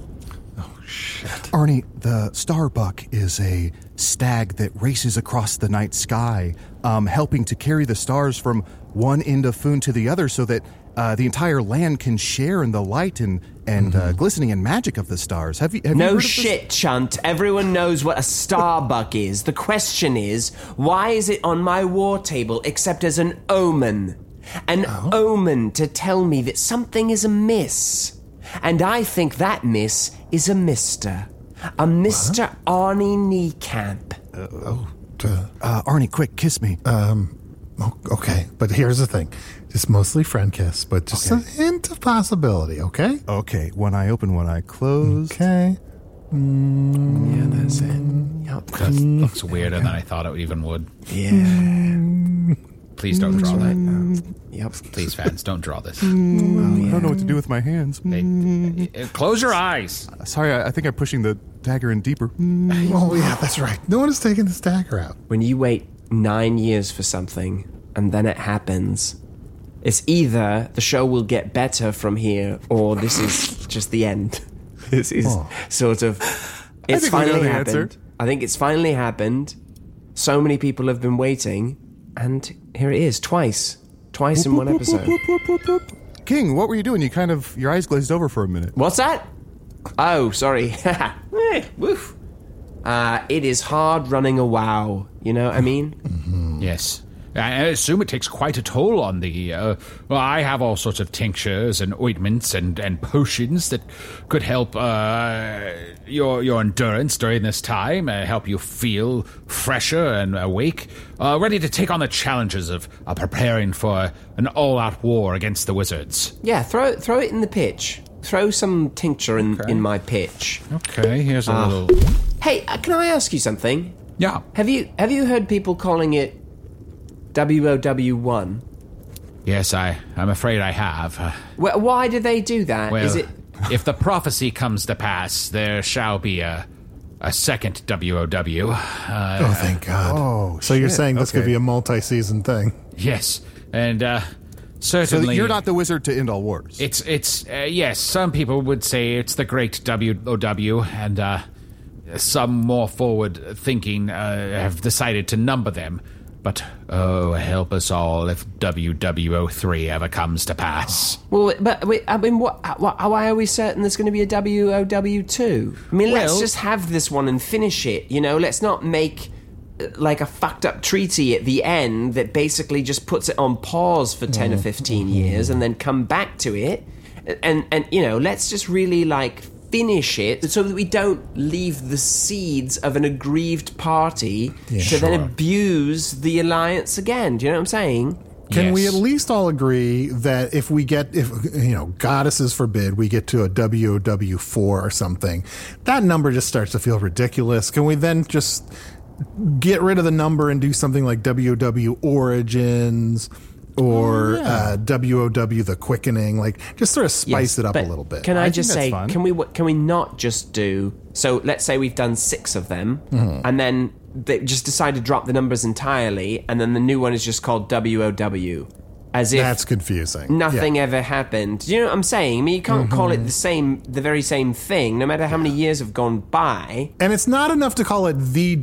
Arnie, the Starbuck is a stag that races across the night sky, um, helping to carry the stars from one end of Foon to the other so that uh, the entire land can share in the light and, and mm-hmm. uh, glistening and magic of the stars. Have you, have no you heard shit, Chunt. Everyone knows what a Starbuck is. The question is, why is it on my war table except as an omen? An oh. omen to tell me that something is amiss. And I think that miss is a mister. A Mister What? Arnie Niekamp. Uh, oh, uh, uh, Arnie, quick, kiss me. Um, okay, but here's the thing. It's mostly friend kiss, but just okay. a hint of possibility, okay? Okay, one eye open, one eye closed. Okay. Mm, yeah, that's it. Yep. That looks weirder than I thought it even would. Yeah. Mm, Please don't draw that. No. Yep. Please, fans, don't draw this. Oh, yeah. I don't know what to do with my hands. They, uh, close your eyes. Uh, sorry, I, I think I'm pushing the dagger in deeper. Oh, yeah, that's right. No one is taking this dagger out. When you wait nine years for something, and then it happens, it's either the show will get better from here, or this is just the end. This is oh. sort of... It's finally happened. Answer. I think it's finally happened. So many people have been waiting, and here it is, twice. Twice in one episode. King, what were you doing? You kind of... Your eyes glazed over for a minute. What's that? Oh, sorry. eh, woof. Uh, it is hard running a WoW. You know what I mean? Mm-hmm. Yes. I assume it takes quite a toll on the... Uh, well, I have all sorts of tinctures and ointments and, and potions that could help uh, your your endurance during this time, uh, help you feel fresher and awake, uh, ready to take on the challenges of uh, preparing for an all-out war against the wizards. Yeah, throw throw it in the pitch. Throw some tincture in, okay. in my pitch. Okay, here's a uh, little... Hey, uh, can I ask you something? Yeah. Have you have you heard people calling it W O W one? Yes, I, I'm afraid I have. Uh, well, why do they do that? Well, Is it... if the prophecy comes to pass, there shall be a a second W O W. Uh, oh, thank God. Oh, So shit. you're saying this okay. could be a multi-season thing? Yes, and uh, Certainly. So you're not the wizard to end all wars. It's, it's uh, yes, some people would say it's the great W O W, and uh, some more forward-thinking uh, have decided to number them. But, oh, help us all if W W O three ever comes to pass. Well, but, wait, I mean, what, what, why are we certain there's going to be a W O W two? I mean, let's Well- just have this one and finish it, you know? Let's not make, uh, like, a fucked-up treaty at the end that basically just puts it on pause for ten or fifteen years and then come back to it. And, and you know, let's just really, like, finish it so that we don't leave the seeds of an aggrieved party Yeah, to then sure. abuse the alliance again. Do you know what I'm saying? Can Yes. we at least all agree that if we get, if you know, goddesses forbid, we get to a W O W four or something, that number just starts to feel ridiculous. Can we then just get rid of the number and do something like W O W Origins or Oh, yeah. uh, W O W The Quickening? Like, just sort of spice Yes, it up a but little bit. Can I, I just think that's say, fun. can we can we not just do, so let's say we've done six of them, Mm-hmm. and then they just decide to drop the numbers entirely, and then the new one is just called W O W, as if That's confusing. nothing Yeah. ever happened. Do you know what I'm saying? I mean, you can't call Mm-hmm. it the same, the very same thing, no matter how many years have gone by. And it's not enough to call it the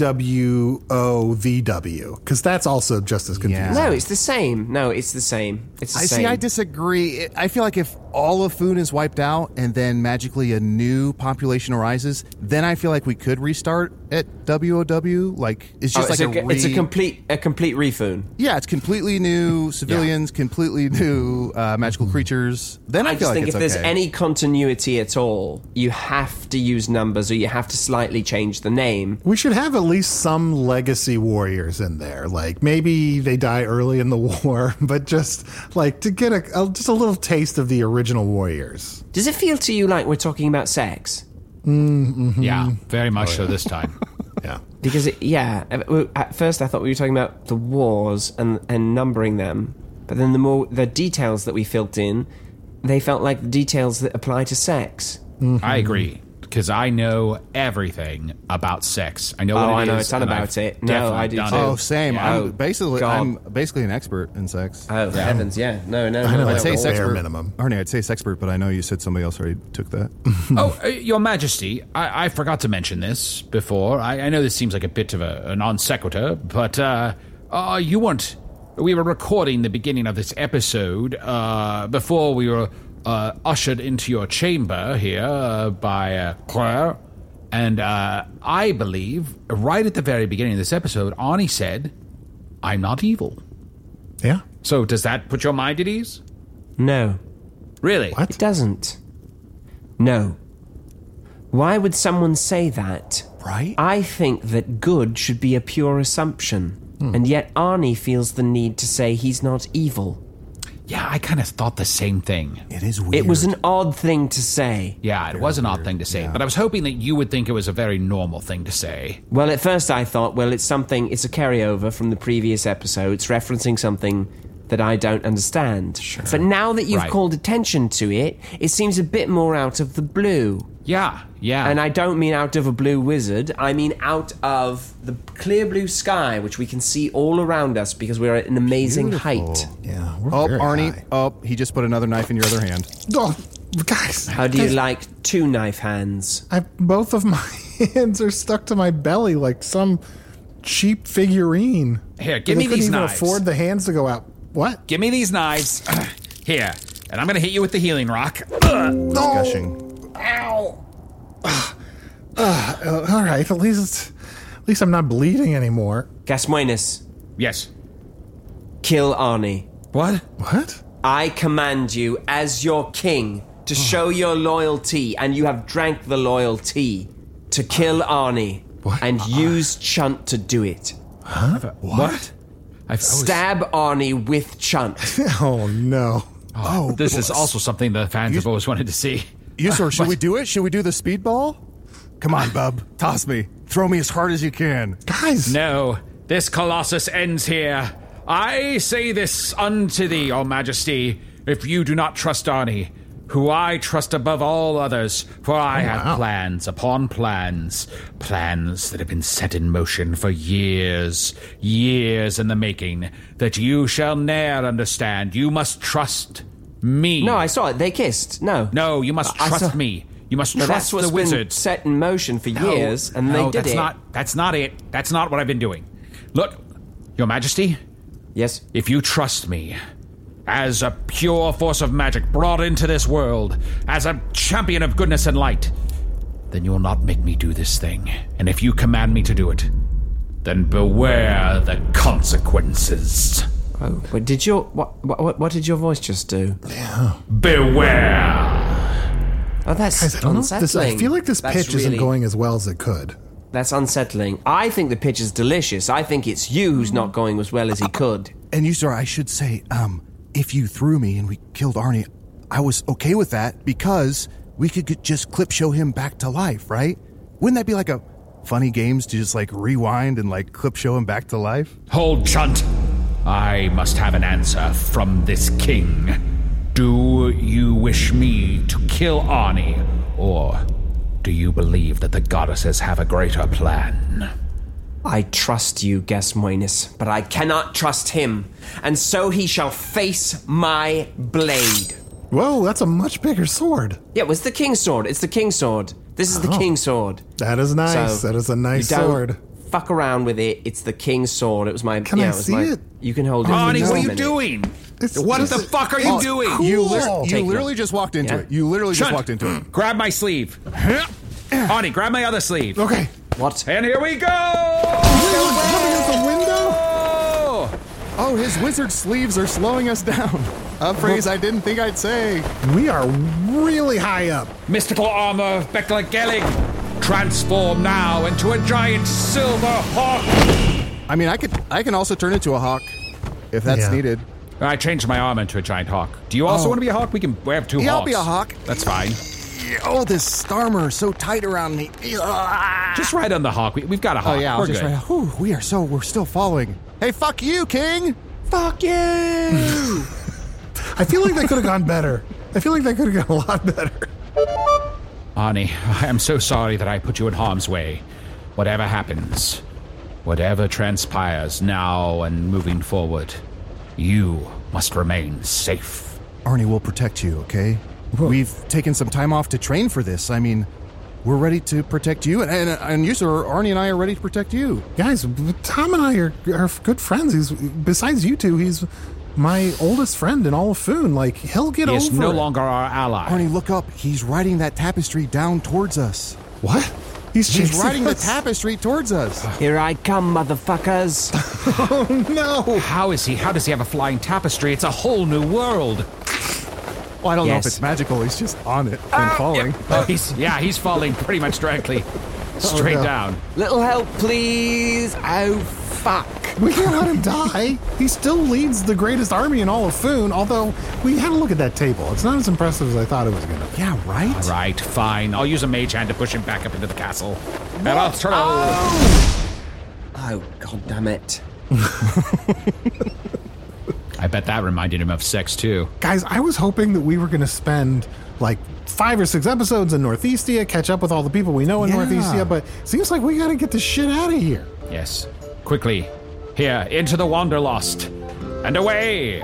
W O V W, because that's also just as confusing. No, it's the same. No, it's the same. It's the I same. see. I disagree. I feel like if all of Foon is wiped out and then magically a new population arises, then I feel like we could restart at W O W. Like it's Oh, just it's, like a, a, re- it's a complete a complete refoon. yeah, it's completely new civilians, completely new uh, magical creatures. Then I, I feel just like think it's if there's okay. any continuity at all, you have to use numbers or you have to slightly change the name. We should have at least some legacy warriors in there. Like maybe they die early in the war, but just like to get a, a just a little taste of the original warriors. Does it feel to you like we're talking about sex? Mm-hmm. Yeah, very much so this time. Yeah. Because, it, yeah, at first I thought we were talking about the wars and, and numbering them, but then the more the details that we filled in, they felt like the details that apply to sex. I agree, because I know everything about sex. I know Oh, what it I know is, a ton and about I've it. No, definitely I do done too. it. Oh, same. Yeah. I'm Oh, basically God. I'm basically an expert in sex. Oh, heavens, yeah. No, no, I know no. that's no, I'd the say bare sexpert. minimum. Arnie, I'd say sexpert, but I know you said somebody else already took that. Oh, uh, Your Majesty, I, I forgot to mention this before. I, I know this seems like a bit of a, a non sequitur, but uh, uh, you weren't. We were recording the beginning of this episode uh, before we were uh, ushered into your chamber here uh, by uh, Claire. And uh, I believe, right at the very beginning of this episode, Arnie said, I'm not evil. Yeah. So does that put your mind at ease? No, Really? What? it doesn't. No. Why would someone say that? Right? I think that good should be a pure assumption, and yet Arnie feels the need to say he's not evil. Yeah, I kind of thought the same thing. It is weird. It was an odd thing to say. Yeah, it was an odd thing to say, but I was hoping that you would think it was a very normal thing to say. Well, at first I thought, well, it's something, it's a carryover from the previous episodes, referencing something that I don't understand. Sure. But now that you've Right. called attention to it, it seems a bit more out of the blue. Yeah, yeah. And I don't mean out of a blue wizard, I mean out of the clear blue sky, which we can see all around us because we're at an amazing height. Yeah. We're Oh, very Arnie. high. Oh, he just put another knife in your other hand. Oh, guys. How do you guys, like two knife hands? I, both of my hands are stuck to my belly like some cheap figurine. Here, give They me couldn't these even knives. afford the hands to go out. What? Give me these knives. Here, and I'm gonna hit you with the healing rock. It's gushing. Uh, all right. At least, at least I'm not bleeding anymore. Gasmuenis, Yes. kill Arnie. What? What? I command you, as your king, to show your loyalty, and you have drank the loyalty, to kill Arnie. What? And use Chunt to do it. What? I, I was- Stab Arnie with Chunt. Oh no. Oh, This is also something the fans have always wanted to see. Yusor, should we do it? Should we do the speedball? Come on, bub. Toss me. Throw me as hard as you can. Guys. No, this colossus ends here. I say this unto thee, O Majesty, if you do not trust Arnie, who I trust above all others, for I Oh, have wow. plans upon plans, plans that have been set in motion for years, years in the making, that you shall ne'er understand. You must trust me. No, I saw it. They kissed. No. No, you must I trust saw- me. You must No, trust that's what's the been wizards. set in motion for No, years, and no, they did that's it. Not, that's not it. That's not what I've been doing. Look, Your Majesty, Yes? if you trust me, as a pure force of magic brought into this world, as a champion of goodness and light, then you will not make me do this thing. And if you command me to do it, then beware the consequences. Oh, but did your what, what what did your voice just do? Beware. Oh, that's Guys, I don't know. This, unsettling. I feel like this That's pitch isn't really- going as well as it could. That's unsettling. I think the pitch is delicious. I think it's you who's not going as well as he could. And you, sir, I should say, um, if you threw me and we killed Arnie, I was okay with that because we could get- just clip show him back to life, right? Wouldn't that be like a funny games to just like rewind and like clip show him back to life? Hold, Chunt. I must have an answer from this king. Do you wish me to kill Arnie, or do you believe that the goddesses have a greater plan? I trust you, Gasmoenus, but I cannot trust him, and so he shall face my blade. Whoa, that's a much bigger sword. Yeah, it was the king's sword. It's the king's sword. This is the Oh. king's sword. That is nice. So, that is a nice you don't sword. Fuck around with it. It's the king's sword. It was my. Can yeah, I it was see my, it? You can hold it. Arnie, for what are a you minute. doing? It's What just- the fuck are you it's doing? cool. You, li- you Take literally them. just walked into Yeah. it. You literally just Chunt, walked into it. grab my sleeve. Arnie, grab my other sleeve. Okay. What? And here we go! Coming out the window? Oh, his wizard sleeves are slowing us down. A phrase I didn't think I'd say. We are really high up. Mystical armor of Bekla Gellig. Transform now into a giant silver hawk. I mean, I could, I can also turn into a hawk if that's Yeah. needed. I changed my armor into a giant hawk. Do you also Oh. want to be a hawk? We can we have two Yeah, I'll hawks. be a hawk. That's fine. Oh, this armor is so tight around me. Just ride on the hawk. We, we've got a hawk. Oh yeah, I'll We're just good. write, whew, we are so we're still following. Hey, fuck you, King. Fuck you! I feel like that could have gone better. I feel like that could have gone a lot better. Arnie, I am so sorry that I put you in harm's way. Whatever happens, whatever transpires now and moving forward, you must remain safe. Arnie will protect you, okay? We've taken some time off to train for this. I mean, we're ready to protect you, and and, and you, sir, Arnie and I are ready to protect you. Guys, Tom and I are, are good friends. He's besides you two, he's my oldest friend in all of Foon. Like, he'll get He is over no it. longer our ally. Arnie, look up. He's riding that tapestry down towards us. What? He's, He's chasing riding the us? tapestry towards us. Here I come, motherfuckers. No. How is he? How does he have a flying tapestry? It's a whole new world. Well, I don't know Yes. if it's magical. He's just on it and falling. Oh, he's yeah, he's falling pretty much directly straight no. down. Little help, please. Oh, fuck. We can't let him die. He still leads the greatest army in all of Foon, although we had to look at that table. It's not as impressive as I thought it was going to be. Yeah, right? All right, fine. I'll use a mage hand to push him back up into the castle. And I'll throw. Oh, god damn it. I bet that reminded him of sex too. Guys, I was hoping that we were going to spend like five or six episodes in Northeastia, catch up with all the people we know in Yeah. Northeastia, but seems like we got to get this shit out of here. Yes. Quickly. Here, into the Wanderlost. And away!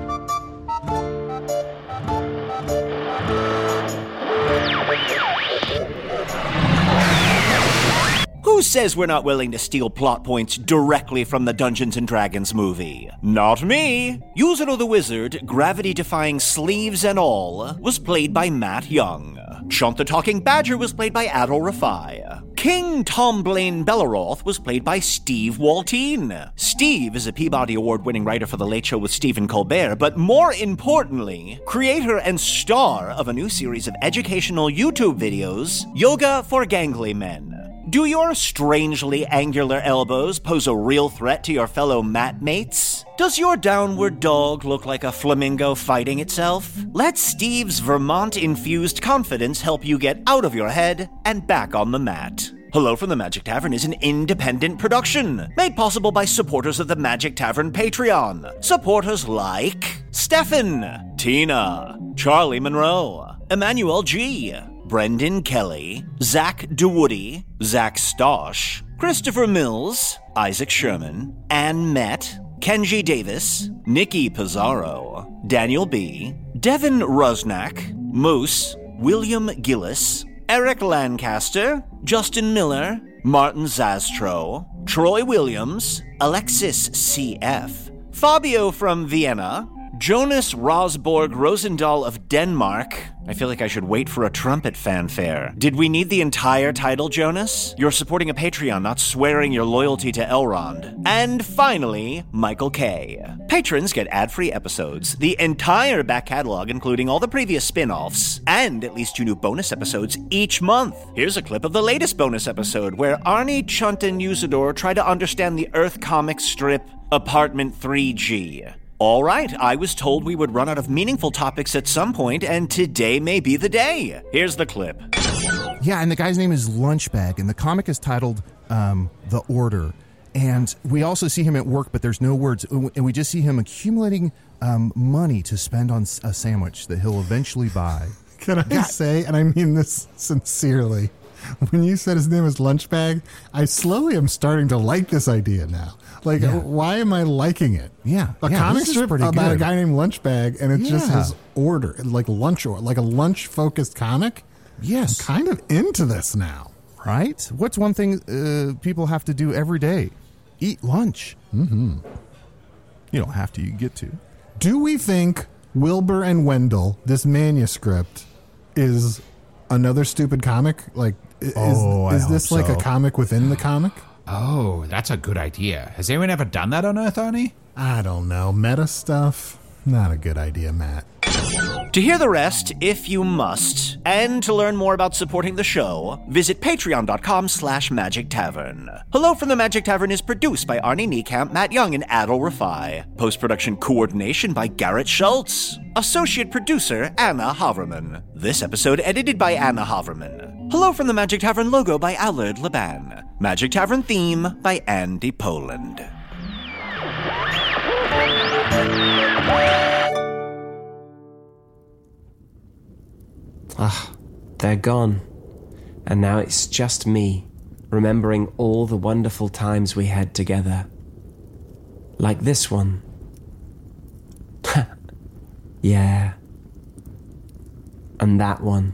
Who says we're not willing to steal plot points directly from the Dungeons and Dragons movie? Not me. Yuzuru the Wizard, gravity-defying sleeves and all, was played by Matt Young. Chunt the Talking Badger was played by Adol Rafai. King Tom Blaine Belleroth was played by Steve Waltine. Steve is a Peabody Award-winning writer for The Late Show with Stephen Colbert, but more importantly, creator and star of a new series of educational YouTube videos, Yoga for Gangly Men. Do your strangely angular elbows pose a real threat to your fellow mat mates? Does your downward dog look like a flamingo fighting itself? Let Steve's Vermont-infused confidence help you get out of your head and back on the mat. Hello from the Magic Tavern is an independent production, made possible by supporters of the Magic Tavern Patreon. Supporters like Stefan, Tina, Charlie Monroe, Emmanuel G., Brendan Kelly, Zach DeWoody, Zach Stosh, Christopher Mills, Isaac Sherman, Ann Met, Kenji Davis, Nikki Pizarro, Daniel B., Devin Rusnak, Moose, William Gillis, Eric Lancaster, Justin Miller, Martin Zastro, Troy Williams, Alexis C F, Fabio from Vienna, Jonas Rosborg Rosendahl of Denmark. I feel like I should wait for a trumpet fanfare. Did we need the entire title, Jonas? You're supporting a Patreon, not swearing your loyalty to Elrond. And finally, Michael K. Patrons get ad-free episodes, the entire back catalog including all the previous spin-offs, and at least two new bonus episodes each month. Here's a clip of the latest bonus episode where Arnie, Chunt, and Usador try to understand the Earth comic strip Apartment three G. All right, I was told we would run out of meaningful topics at some point, and today may be the day. Here's the clip. Yeah, and the guy's name is Lunchbag, and the comic is titled um, The Order. And we also see him at work, but there's no words. And we just see him accumulating um, money to spend on a sandwich that he'll eventually buy. Can I God. say, and I mean this sincerely, when you said his name was Lunchbag, I slowly am starting to like this idea now. Like, yeah. why am I liking it? Yeah. A yeah, comic strip about good. a guy named Lunchbag, and it's yeah. just his order, like lunch or like a lunch-focused comic? Yes. I'm kind of into this now. Right? What's one thing uh, people have to do every day? Eat lunch. Mm-hmm. You don't have to, you get to. Do we think Wilbur and Wendell, this manuscript, is another stupid comic? Like, is, oh, is I this hope like so. a comic within the comic? Oh, that's a good idea. Has anyone ever done that on Earth, Arnie? I don't know. Meta stuff? Not a good idea, Matt. To hear the rest, if you must, and to learn more about supporting the show, visit patreon.com slash magic tavern. Hello from the Magic Tavern is produced by Arnie Niekamp, Matt Young, and Adol Rafai. Post-production coordination by Garrett Schultz. Associate producer, Anna Haverman. This episode edited by Anna Haverman. Hello from the Magic Tavern logo by Allard Laban. Magic Tavern theme by Andy Poland. Ah, they're gone. And now it's just me, remembering all the wonderful times we had together. Like this one. Yeah. And that one.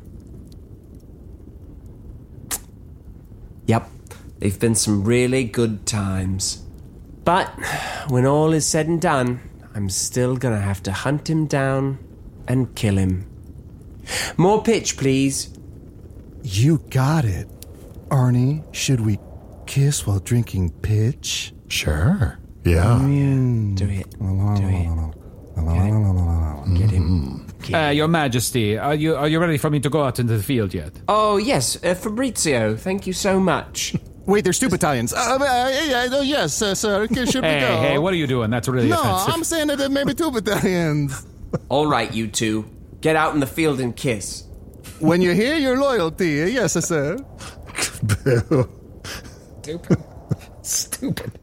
Yep, they've been some really good times. But when all is said and done, I'm still gonna have to hunt him down and kill him. More pitch, please. You got it. Arnie, should we kiss while drinking pitch? Sure. Yeah. Mm. Do it. Do it. Get him. Get Uh, him. Your Majesty, are you are you ready for me to go out into the field yet? Oh, yes, uh, Fabrizio, thank you so much. Wait, there's two battalions. Uh, uh, yeah, uh, yes, uh, sir. Should we Hey, go? hey, what are you doing? That's really no, offensive. I'm saying that there may be two battalions. All right, you two. Get out in the field and kiss. When you hear your loyalty, yes, sir. Stupid. Stupid.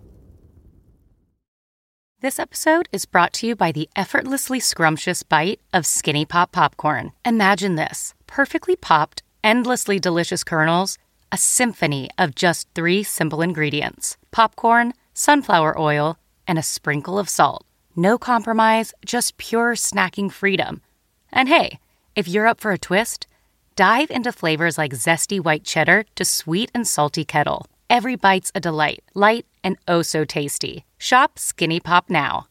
This episode is brought to you by the effortlessly scrumptious bite of Skinny Pop Popcorn. Imagine this. Perfectly popped, endlessly delicious kernels, a symphony of just three simple ingredients. Popcorn, sunflower oil, and a sprinkle of salt. No compromise, just pure snacking freedom. And hey, if you're up for a twist, dive into flavors like zesty white cheddar to sweet and salty kettle. Every bite's a delight, light and oh so tasty. Shop Skinny Pop now.